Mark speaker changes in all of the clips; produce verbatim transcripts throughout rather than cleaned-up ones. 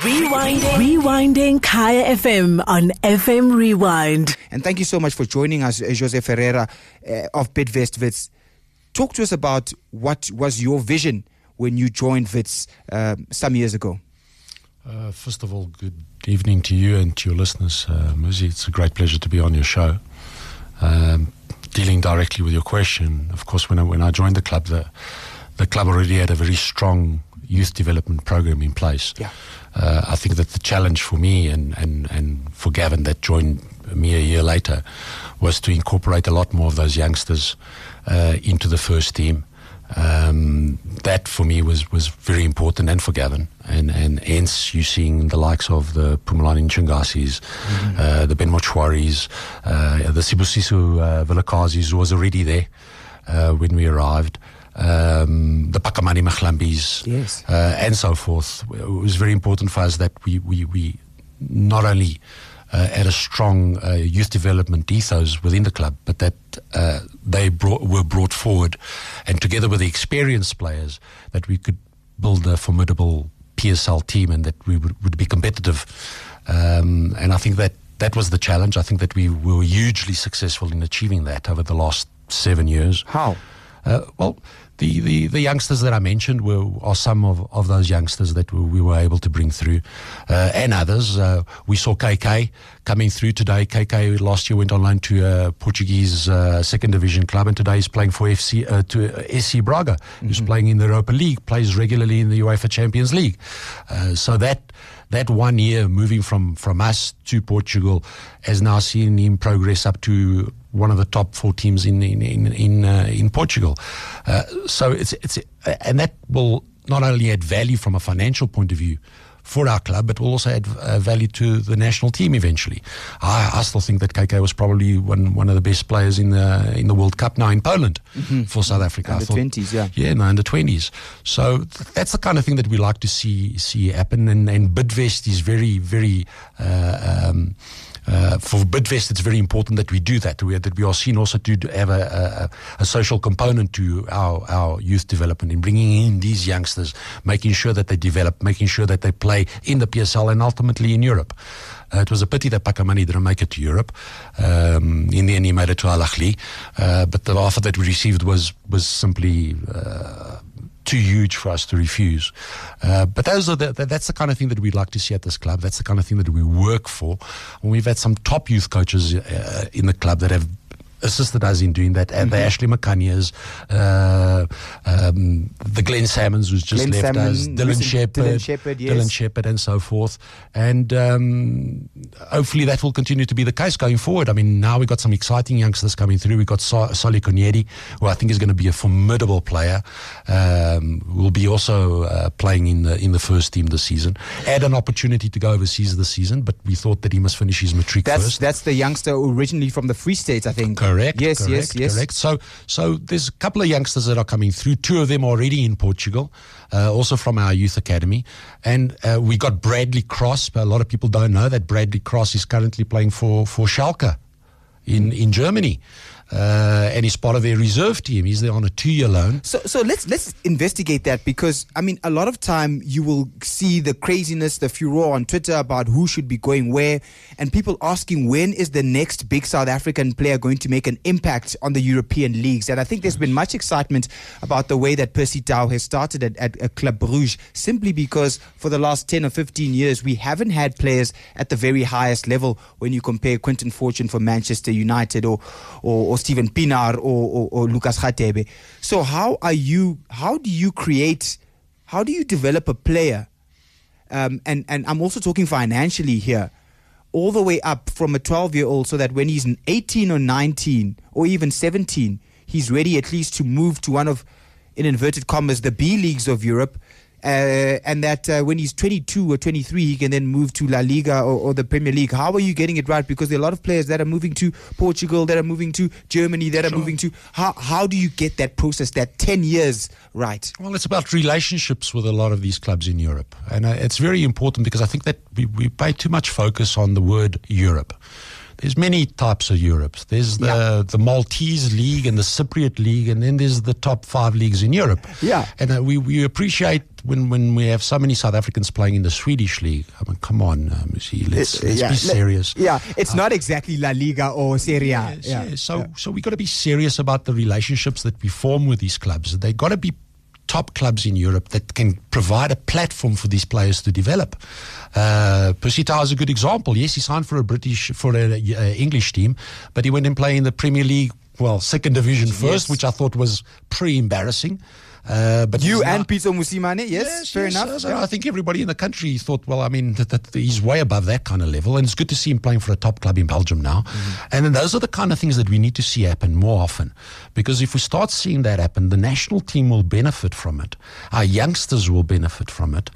Speaker 1: Rewinding. Rewinding Kaya F M on F M Rewind.
Speaker 2: And thank you so much for joining us, Jose Ferreira uh, of Bidvest Wits. Talk to us about what was your vision when you joined Wits uh, some years ago.
Speaker 3: Uh, first of all, good evening to you and to your listeners, uh, Muzi. It's a great pleasure to be on your show. Um, dealing directly with your question, of course, when I, when I joined the club, the, the club already had a very strong youth development program in place.
Speaker 2: Yeah.
Speaker 3: Uh, I think that the challenge for me and, and, and for Gavin that joined me a year later was to incorporate a lot more of those youngsters uh, into the first team. Um, that for me was, was very important, and for Gavin, and, and hence you seeing the likes of the Pumalani Nchangasis, mm-hmm. uh, the Ben Mochwaris, uh, the Sibusiso uh, Vilakazis was already there uh, when we arrived. Um, the Pakamani Machlambis,
Speaker 2: yes.
Speaker 3: uh, and so forth. It was very important for us that we, we, we not only uh, had a strong uh, youth development ethos within the club, but that uh, they brought, were brought forward, and together with the experienced players, that we could build a formidable P S L team and that we would, would be competitive. Um, and I think that that was the challenge. I think that we were hugely successful in achieving that over the last seven years.
Speaker 2: How?
Speaker 3: Uh, well, the, the, the youngsters that I mentioned were are some of, of those youngsters that we, we were able to bring through, uh, and others. Uh, we saw K K coming through today. K K last year went on loan to a Portuguese uh, second division club, and today he's playing for F C uh, to uh, S C Braga, mm-hmm. who's playing in the Europa League, plays regularly in the UEFA Champions League. Uh, so that that one year moving from, from us to Portugal has now seen him progress up to one of the top four teams in in in in, uh, in Portugal. Uh, so it's it's uh, and that will not only add value from a financial point of view for our club, but will also add uh, value to the national team eventually. I, I still think that K K was probably one one of the best players in the in the World Cup now in Poland mm-hmm. for South Africa.
Speaker 2: Under twenties, yeah,
Speaker 3: yeah, in the under twenties. So th- that's the kind of thing that we like to see see happen. And, and Bidvest is very very. Uh, um, Uh, for Bidvest, it's very important that we do that. We, that we are seen also to have a, a, a social component to our, our youth development in bringing in these youngsters, making sure that they develop, making sure that they play in the P S L and ultimately in Europe. Uh, it was a pity that Pakamani didn't make it to Europe. Um, in the end, he made it to Al Ahly. Uh, but the offer that we received was was simply Uh, too huge for us to refuse. Uh, but those are the, that's the kind of thing that we'd like to see at this club. That's the kind of thing that we work for. And we've had some top youth coaches uh, in the club that have assisted us in doing that, and mm-hmm. the Ashley McCanniers, uh, um, the Glenn Salmons, who's just
Speaker 2: Glenn
Speaker 3: left
Speaker 2: Salmon,
Speaker 3: us, Dylan Shepherd,
Speaker 2: Dylan Shepherd, yes.
Speaker 3: Dylan Shepherd, and so forth. And um, hopefully that will continue to be the case going forward. I mean, now we've got some exciting youngsters coming through. We've got so- Soli Konyedi, who I think is going to be a formidable player. Um, will be also uh, playing in the in the first team this season. Had an opportunity to go overseas this season, but we thought that he must finish his matric
Speaker 2: that's,
Speaker 3: first.
Speaker 2: That's the youngster originally from the Free State, I think.
Speaker 3: Correct.
Speaker 2: Yes,
Speaker 3: correct,
Speaker 2: yes, yes.
Speaker 3: Correct. So, so there's a couple of youngsters that are coming through. Two of them already in Portugal, uh, also from our youth academy. And uh, we got Bradley Cross. But a lot of people don't know that Bradley Cross is currently playing for, for Schalke in, in Germany. Uh, and he's part of their reserve team. He's there on a two-year loan.
Speaker 2: So, so let's let's investigate that, because I mean, a lot of time you will see the craziness, the furor on Twitter about who should be going where, and people asking when is the next big South African player going to make an impact on the European leagues. And I think there's been much excitement about the way that Percy Tau has started at, at, at Club Brugge, simply because for the last ten or fifteen years we haven't had players at the very highest level. When you compare Quinton Fortune for Manchester United or or, or Steven Pienaar or, or, or Lucas Radebe. So how are you, how do you create, how do you develop a player? Um, and, and I'm also talking financially here, all the way up from a twelve-year-old, so that when he's eighteen or nineteen or even seventeen, he's ready at least to move to one of, in inverted commas, the B leagues of Europe. Uh, and that uh, when he's twenty-two or twenty-three, he can then move to La Liga or, or the Premier League. How are you getting it right? Because there are a lot of players that are moving to Portugal, that are moving to Germany, that are sure. moving to... How how do you get that process, that ten years right?
Speaker 3: Well, it's about relationships with a lot of these clubs in Europe. And uh, it's very important, because I think that we, we pay too much focus on the word Europe. There's many types of Europe. There's the, yeah. the Maltese League and the Cypriot League, and then there's the top five leagues in Europe.
Speaker 2: Yeah.
Speaker 3: And uh, we, we appreciate when, when we have so many South Africans playing in the Swedish league. I mean, come on, um, see, let's, let's
Speaker 2: yeah,
Speaker 3: be serious.
Speaker 2: Yeah, it's
Speaker 3: uh,
Speaker 2: not exactly La Liga or Serie A.
Speaker 3: Yes,
Speaker 2: yeah,
Speaker 3: yes. So,
Speaker 2: yeah.
Speaker 3: so we got to be serious about the relationships that we form with these clubs. They got to be top clubs in Europe that can provide a platform for these players to develop. Uh, Percy Tau is a good example. Yes, he signed for a British, for an English team, but he went and played in the Premier League, well, second division first, yes. which I thought was pretty embarrassing. Uh, but
Speaker 2: you
Speaker 3: and
Speaker 2: not, Peter Musimane, yes,
Speaker 3: yes
Speaker 2: fair
Speaker 3: yes,
Speaker 2: enough.
Speaker 3: So yeah. I think everybody in the country thought, well, I mean, that, that he's way above that kind of level, and it's good to see him playing for a top club in Belgium now. Mm-hmm. And then those are the kind of things that we need to see happen more often, because if we start seeing that happen, the national team will benefit from it. Our youngsters will benefit from it,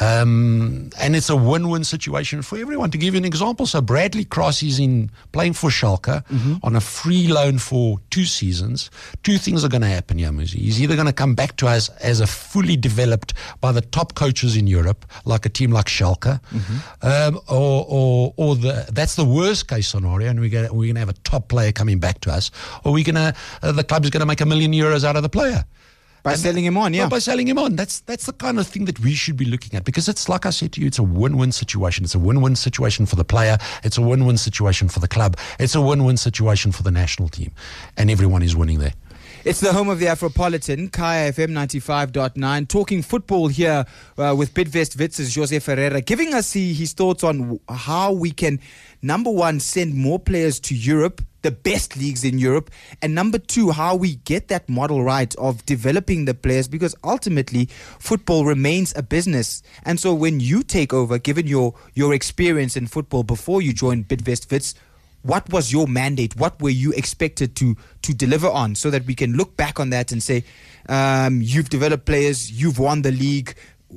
Speaker 3: um, and it's a win-win situation for everyone. To give you an example, so Bradley Cross is in playing for Schalke mm-hmm. on a free loan for two seasons. Two things are going to happen, Yamuzi. He's either going to come back to us as a fully developed by the top coaches in Europe, like a team like Schalke, mm-hmm. um, or or or the that's the worst case scenario, and we're gonna we're gonna have a top player coming back to us, or we're gonna uh, the club is gonna make a million euros out of the player.
Speaker 2: By and selling him on, yeah.
Speaker 3: By selling him on. That's that's the kind of thing that we should be looking at, because it's, like I said to you, it's a win-win situation. It's a win-win situation for the player. It's a win-win situation for the club. It's a win-win situation for the national team. And everyone is winning there.
Speaker 2: It's the home of the Afropolitan, Kaya F M ninety-five point nine. Talking football here uh, with Bidvest Wits's Jose Ferreira, giving us the, his thoughts on how we can, number one, send more players to Europe, the best leagues in Europe, and number two, how we get that model right of developing the players, because ultimately football remains a business. And so when you take over, given your, your experience in football before you joined Bidvest Wits, what was your mandate? What were you expected to to deliver on, so that we can look back on that and say, um, you've developed players, you've won the league.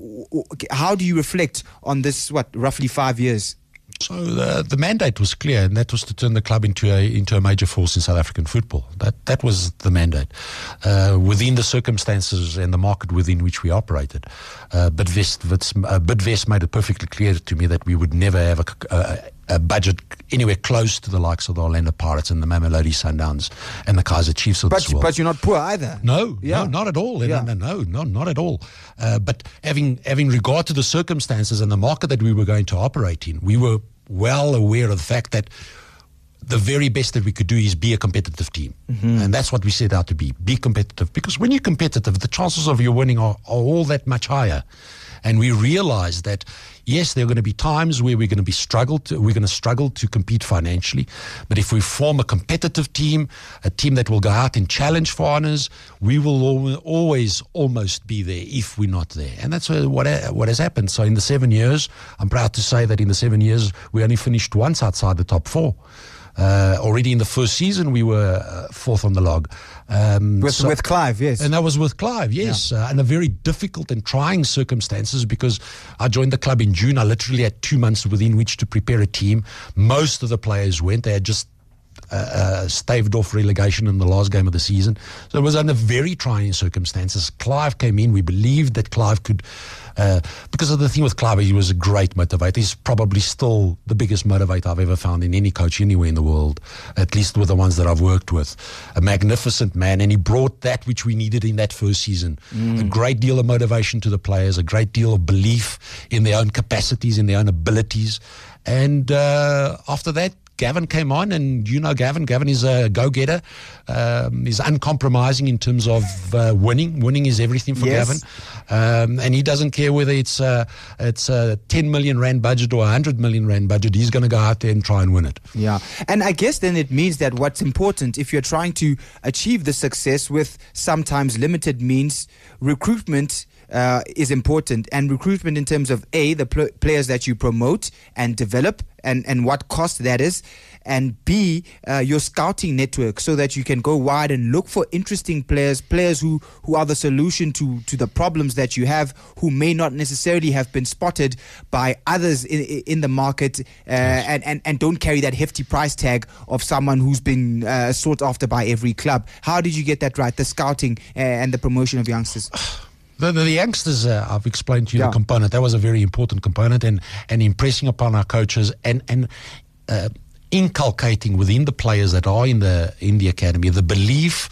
Speaker 2: How do you reflect on this, what, roughly five years?
Speaker 3: So the, the mandate was clear, and that was to turn the club into a into a major force in South African football. That that was the mandate, uh, within the circumstances and the market within which we operated. Uh, Bidvest, uh, Bidvest made it perfectly clear to me that we would never have a, a, a budget anywhere close to the likes of the Orlando Pirates and the Mamelodi Sundowns and the Kaizer Chiefs of
Speaker 2: but,
Speaker 3: this world.
Speaker 2: But you're not poor either.
Speaker 3: No,
Speaker 2: yeah.
Speaker 3: no, not at all.
Speaker 2: Yeah.
Speaker 3: No, no, no, not at all. Uh, but having having regard to the circumstances and the market that we were going to operate in, we were well aware of the fact that the very best that we could do is be a competitive team. Mm-hmm. And that's what we set out to be, be competitive. Because when you're competitive, the chances of you winning are, are all that much higher. And we realized that, yes, there are going to be times where we're going to be struggled to, we're going to struggle to compete financially. But if we form a competitive team, a team that will go out and challenge for honors, we will al- always almost be there if we're not there. And that's what what has happened. So in the seven years, I'm proud to say that in the seven years, we only finished once outside the top four. Uh, already in the first season, we were uh, fourth on the log. Um,
Speaker 2: with,
Speaker 3: so,
Speaker 2: with Clive, yes.
Speaker 3: And that was with Clive, yes. Yeah. Uh, and a very difficult and trying circumstances, because I joined the club in June. I literally had two months within which to prepare a team. Most of the players went. They had just uh, uh, staved off relegation in the last game of the season. So it was under very trying circumstances. Clive came in. We believed that Clive could... Uh, because of the thing with Clive, he was a great motivator. He's probably still the biggest motivator I've ever found in any coach anywhere in the world, at least with the ones that I've worked with. A magnificent man, and he brought that which we needed in that first season. Mm. A great deal of motivation to the players, a great deal of belief in their own capacities, in their own abilities. And uh, after that, Gavin came on, and you know Gavin. Gavin is a go-getter. Um, he's uncompromising in terms of uh, winning. Winning is everything for
Speaker 2: yes.
Speaker 3: Gavin. Um, and he doesn't care whether it's, uh, it's a ten million rand budget or a one hundred million rand budget. He's going to go out there and try and win it.
Speaker 2: Yeah. And I guess then it means that what's important, if you're trying to achieve the success with sometimes limited means, recruitment Uh, is important, and recruitment in terms of A, the pl- players that you promote and develop, and, and what cost that is, and B, uh, your scouting network, so that you can go wide and look for interesting players, players who, who are the solution to, to the problems that you have, who may not necessarily have been spotted by others in, in the market, uh, yes. and, and, and don't carry that hefty price tag of someone who's been uh, sought after by every club. How did you get that right, the scouting uh, and the promotion of youngsters?
Speaker 3: The, the, the youngsters, uh, I've explained to you
Speaker 2: yeah.
Speaker 3: the component. That was a very important component, and, and impressing upon our coaches and, and uh, inculcating within the players that are in the in the academy the belief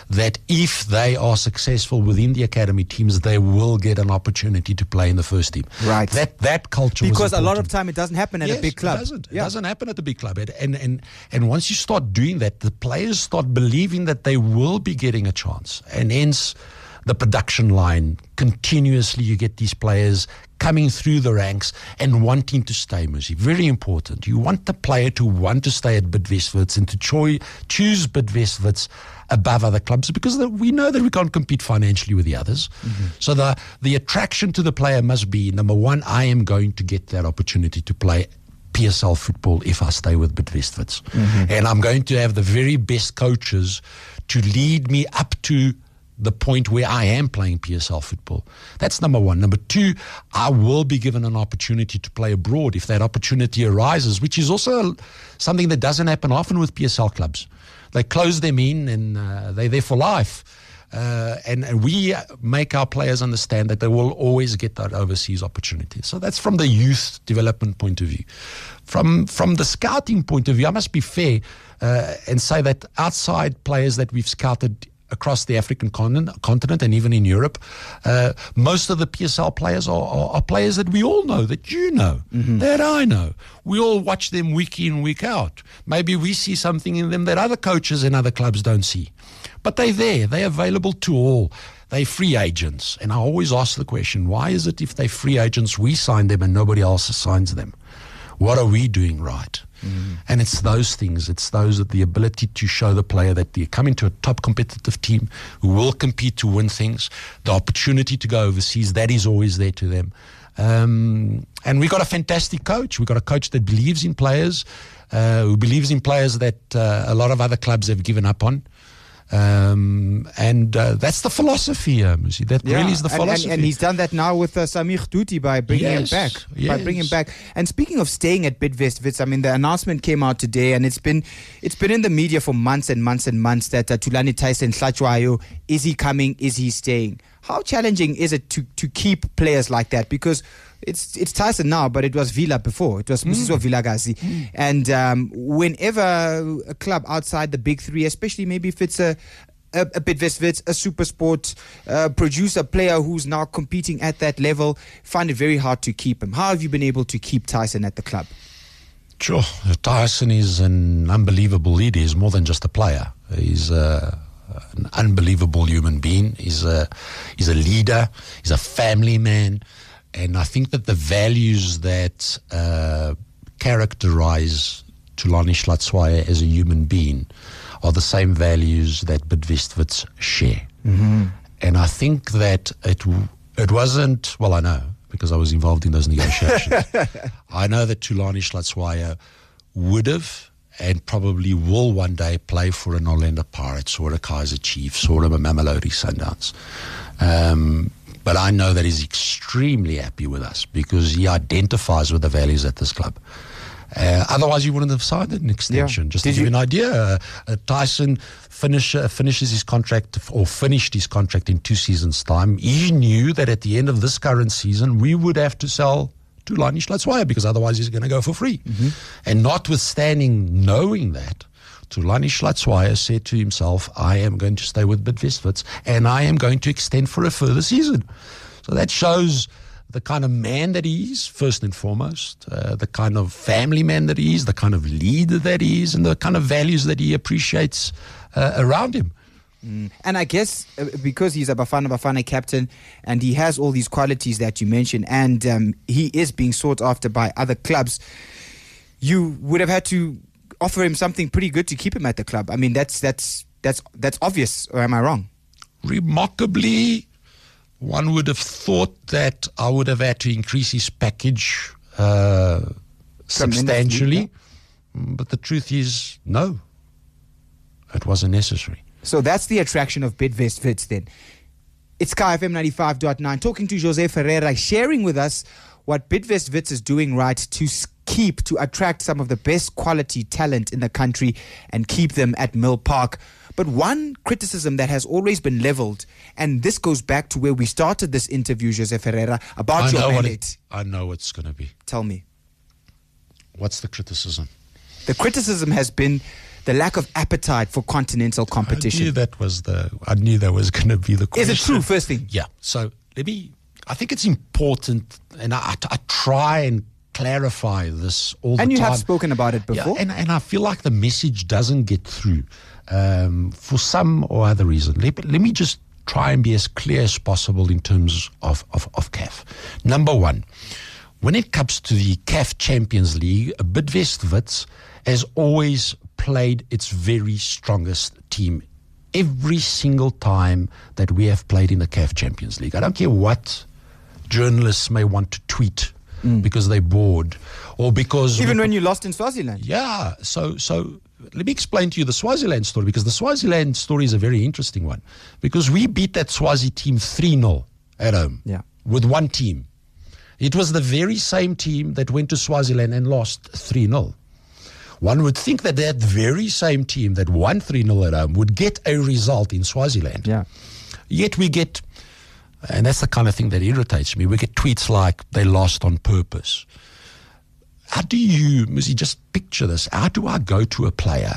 Speaker 3: that if they are successful within the academy teams, they will get an opportunity to play in the first team.
Speaker 2: Right.
Speaker 3: That that culture was
Speaker 2: Because a lot
Speaker 3: important.
Speaker 2: of time it doesn't happen at
Speaker 3: Yes,
Speaker 2: a big club.
Speaker 3: It doesn't.
Speaker 2: Yeah.
Speaker 3: It doesn't happen at a big club. And, and and once you start doing that, the players start believing that they will be getting a chance. And hence the production line, continuously you get these players coming through the ranks and wanting to stay, Musi. Very important. You want the player to want to stay at Bidvest Wits and to choi- choose Bidvest Wits above other clubs, because the, we know that we can't compete financially with the others. Mm-hmm. So the, the attraction to the player must be, number one, I am going to get that opportunity to play P S L football if I stay with Bidvest Wits. Mm-hmm. And I'm going to have the very best coaches to lead me up to the point where I am playing P S L football. That's number one. Number two, I will be given an opportunity to play abroad if that opportunity arises, which is also something that doesn't happen often with P S L clubs. They close them in and uh, they're there for life. Uh, and, and we make our players understand that they will always get that overseas opportunity. So that's from the youth development point of view. From from the scouting point of view, I must be fair uh, and say that outside players that we've scouted across the African continent, continent and even in Europe, uh, most of the P S L players are, are, are players that we all know, that you know, mm-hmm. that I know. We all watch them week in, week out. Maybe we see something in them that other coaches and other clubs don't see. But they're there. They're available to all. They're free agents. And I always ask the question, why is it if they're free agents, we sign them and nobody else signs them? What are we doing right? Mm. And it's those things. It's those that the ability to show the player that they come into a top competitive team who will compete to win things, the opportunity to go overseas, that is always there to them. Um, and we got a fantastic coach. We got a coach that believes in players, uh, who believes in players that uh, a lot of other clubs have given up on. Um, and uh, that's the philosophy, um, see, that
Speaker 2: yeah.
Speaker 3: really is the
Speaker 2: and,
Speaker 3: philosophy.
Speaker 2: And, and he's done that now with uh, Samir Duty by bringing
Speaker 3: yes,
Speaker 2: him back.
Speaker 3: Yes.
Speaker 2: By bringing him back. And speaking of staying at Bidvest Wits, I mean, the announcement came out today, and it's been it's been in the media for months and months and months that uh, Thulani Tyson Hlatshwayo, is he coming? Is he staying? How challenging is it to to keep players like that? Because it's it's Tyson now, but it was Villa before. It was mm. Mrs. Vilakazi. Mm. And um, whenever a club outside the big three, especially maybe if it's a a, a Bidvest Wits, a SuperSport uh, producer, player who's now competing at that level, find it very hard to keep him. How have you been able to keep Tyson at the club?
Speaker 3: Sure. Tyson is an unbelievable leader. He's more than just a player. He's uh, an unbelievable human being. He's a, he's a leader. He's a family man. And I think that the values that uh, characterize Thulani Hlatshwayo as a human being are the same values that Bidvest Wits share. Mm-hmm. And I think that it it wasn't, well, I know, because I was involved in those negotiations. I know that Thulani Hlatshwayo would have and probably will one day play for an Orlando Pirates or a Kaizer Chiefs or a Mamelodi Sundowns. Um, but I know that he's extremely happy with us because he identifies with the values at this club. Uh, otherwise, you wouldn't have signed an extension. Yeah. Just Did to give you an idea, uh, uh, Tyson finish, uh, finishes his contract or finished his contract in two seasons' time. He knew that at the end of this current season, we would have to sell Thulani Hlatshwayo because otherwise he's going to go for free. Mm-hmm. And notwithstanding knowing that, Thulani Hlatshwayo said to himself, I am going to stay with Bidvest Wits and I am going to extend for a further season. So that shows the kind of man that he is, first and foremost, uh, the kind of family man that he is, the kind of leader that he is, and the kind of values that he appreciates uh, around him.
Speaker 2: Mm. And I guess uh, because he's a Bafana Bafana captain and he has all these qualities that you mentioned, and um, he is being sought after by other clubs, you would have had to offer him something pretty good to keep him at the club. I mean, that's that's that's that's obvious, or am I wrong?
Speaker 3: Remarkably, one would have thought that I would have had to increase his package uh, substantially, but the truth is, no, it wasn't necessary.
Speaker 2: So that's the attraction of Bidvest Wits then. It's Sky F M ninety-five point nine, talking to Jose Ferreira, sharing with us what Bidvest Wits is doing right to keep, to attract some of the best quality talent in the country and keep them at Mill Park. But one criticism that has always been leveled, and this goes back to where we started this interview, Jose Ferreira, about
Speaker 3: I
Speaker 2: your
Speaker 3: know
Speaker 2: mandate.
Speaker 3: what it, I know what it's going to be.
Speaker 2: Tell me.
Speaker 3: What's the criticism?
Speaker 2: The criticism has been the lack of appetite for continental competition?
Speaker 3: I knew that was the. I knew that was going to be the question.
Speaker 2: Is it true? First thing,
Speaker 3: yeah. So let me. I think it's important, and I, I try and clarify this all the
Speaker 2: and you
Speaker 3: time.
Speaker 2: have spoken about it before.
Speaker 3: Yeah, and, and I feel like the message doesn't get through um, for some or other reason. Let, let me just try and be as clear as possible in terms of, of, of C A F. Number one, when it comes to the C A F Champions League, Bidvest Wits has always played its very strongest team every single time that we have played in the C A F Champions League. I don't care what journalists may want to tweet mm. because they're bored or because...
Speaker 2: Even when you lost in Swaziland.
Speaker 3: Yeah. So, so let me explain to you the Swaziland story, because the Swaziland story is a very interesting one, because we beat that Swazi team three nil at home
Speaker 2: yeah.
Speaker 3: with one team. It was the very same team that went to Swaziland and lost three nil. One would think that that very same team that won three nil at home would get a result in Swaziland.
Speaker 2: Yeah.
Speaker 3: Yet we get... And that's the kind of thing that irritates me. We get tweets like they lost on purpose. How do you, Muzi, just picture this? How do I go to a player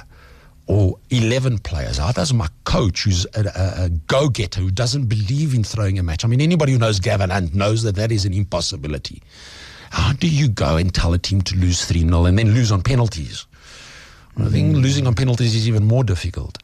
Speaker 3: or eleven players? How does my coach, who's a, a, a go-getter, who doesn't believe in throwing a match? I mean, anybody who knows Gavin Hunt knows that that is an impossibility. How do you go and tell a team to lose three nil and then lose on penalties? Mm-hmm. I think losing on penalties is even more difficult.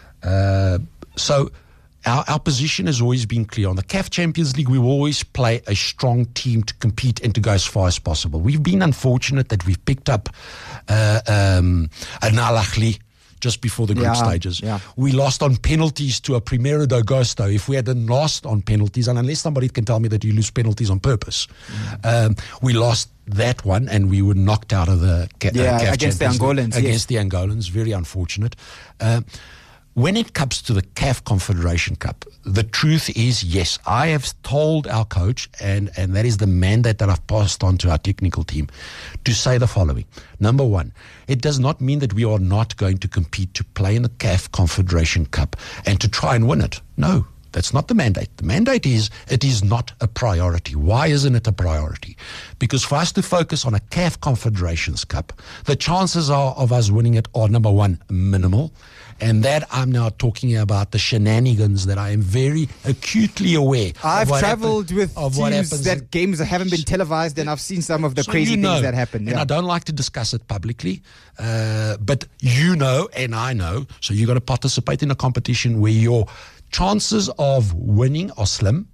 Speaker 3: Uh, so... Our, our position has always been clear. On the C A F Champions League, we will always play a strong team to compete and to go as far as possible. We've been unfortunate that we've picked up uh, um, an Al Ahly just before the group
Speaker 2: yeah,
Speaker 3: stages.
Speaker 2: Yeah.
Speaker 3: We lost on penalties to a Primeiro de Agosto. If we hadn't lost on penalties, and unless somebody can tell me that you lose penalties on purpose, mm. um, we lost that one and we were knocked out of the ca-
Speaker 2: yeah,
Speaker 3: uh, C A F
Speaker 2: against
Speaker 3: Champions
Speaker 2: the Angolans.
Speaker 3: League,
Speaker 2: yes.
Speaker 3: Against the Angolans, very unfortunate. Uh, When it comes to the C A F Confederation Cup, the truth is, yes, I have told our coach, and, and that is the mandate that I've passed on to our technical team, to say the following. Number one, it does not mean that we are not going to compete to play in the C A F Confederation Cup and to try and win it. No, that's not the mandate. The mandate is it is not a priority. Why isn't it a priority? Because for us to focus on a C A F Confederations Cup, the chances are of us winning it are, number one, minimal. And that I'm now talking about the shenanigans that I am very acutely aware
Speaker 2: I've
Speaker 3: of. I've
Speaker 2: travelled with
Speaker 3: of what
Speaker 2: teams
Speaker 3: happens
Speaker 2: that games that haven't been televised, and I've seen some of the
Speaker 3: so
Speaker 2: crazy
Speaker 3: you know,
Speaker 2: things that happen.
Speaker 3: And
Speaker 2: yeah.
Speaker 3: I don't like to discuss it publicly, uh, but you know and I know, so you've got to participate in a competition where your chances of winning are slim.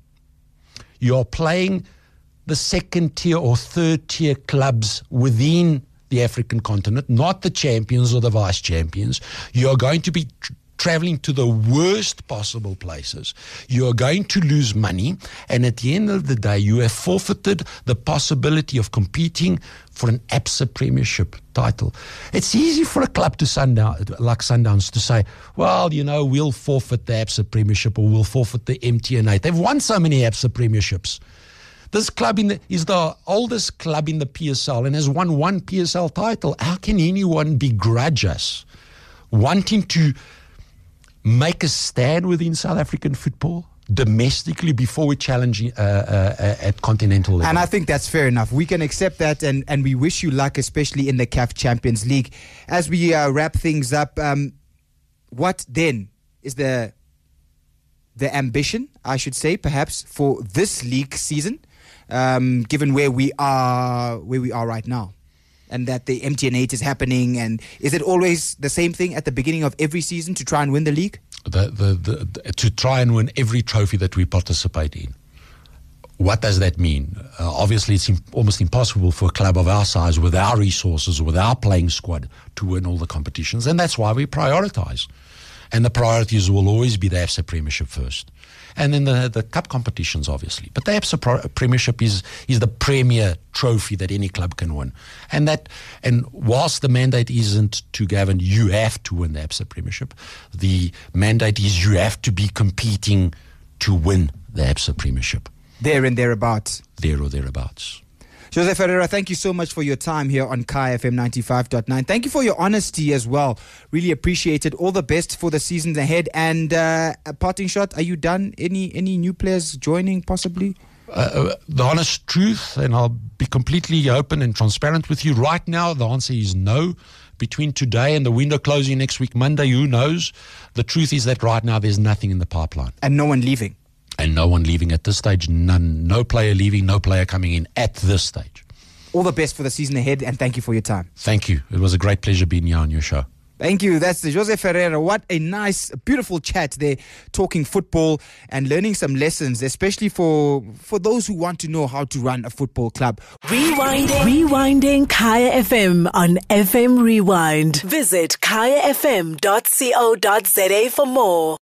Speaker 3: You're playing the second tier or third tier clubs within the African continent, not the champions or the vice champions. You're going to be tr- traveling to the worst possible places. You're going to lose money, and at the end of the day, you have forfeited the possibility of competing for an Absa Premiership title. It's easy for a club to Sundown, like Sundowns, to say, well, you know, we'll forfeit the Absa Premiership or we'll forfeit the M T N eight. They've won so many Absa Premierships. This club in the, is the oldest club in the P S L and has won one P S L title. How can anyone begrudge us wanting to make a stand within South African football domestically before we challenge uh, uh, at continental level?
Speaker 2: And I think that's fair enough. We can accept that, and, and we wish you luck, especially in the C A F Champions League. As we uh, wrap things up, um, what then is the the ambition, I should say, perhaps, for this league season? Um, given where we are, where we are right now, and that the M T N eight is happening, and is it always the same thing at the beginning of every season to try and win the league?
Speaker 3: The, the, the, the, to try and win every trophy that we participate in. What does that mean? Uh, obviously, it's im- almost impossible for a club of our size, with our resources, with our playing squad, to win all the competitions, and that's why we prioritise. And the priorities will always be the Absa Premiership first. And then the, the cup competitions, obviously. But the Absa Pro- Premiership is is the premier trophy that any club can win. And that, and whilst the mandate isn't to Gavin, you have to win the Absa Premiership, the mandate is you have to be competing to win the Absa Premiership.
Speaker 2: There and thereabouts.
Speaker 3: There or thereabouts.
Speaker 2: Jose Ferreira, thank you so much for your time here on Kaya F M ninety-five point nine. Thank you for your honesty as well. Really appreciate it. All the best for the seasons ahead. And uh, a parting shot, are you done? Any any new players joining possibly?
Speaker 3: Uh, the honest truth, and I'll be completely open and transparent with you. Right now, the answer is no. Between today and the window closing next week, Monday, who knows? The truth is that right now there's nothing in the pipeline.
Speaker 2: And no one leaving.
Speaker 3: And no one leaving at this stage. None. No player leaving, no player coming in at this stage.
Speaker 2: All the best for the season ahead, and thank you for your time.
Speaker 3: Thank you. It was a great pleasure being here on your show.
Speaker 2: Thank you. That's Jose Ferreira. What a nice, beautiful chat there, talking football and learning some lessons, especially for for those who want to know how to run a football club.
Speaker 1: Rewinding. Rewinding Kaya F M on F M Rewind. Visit kaya f m dot co dot za for more.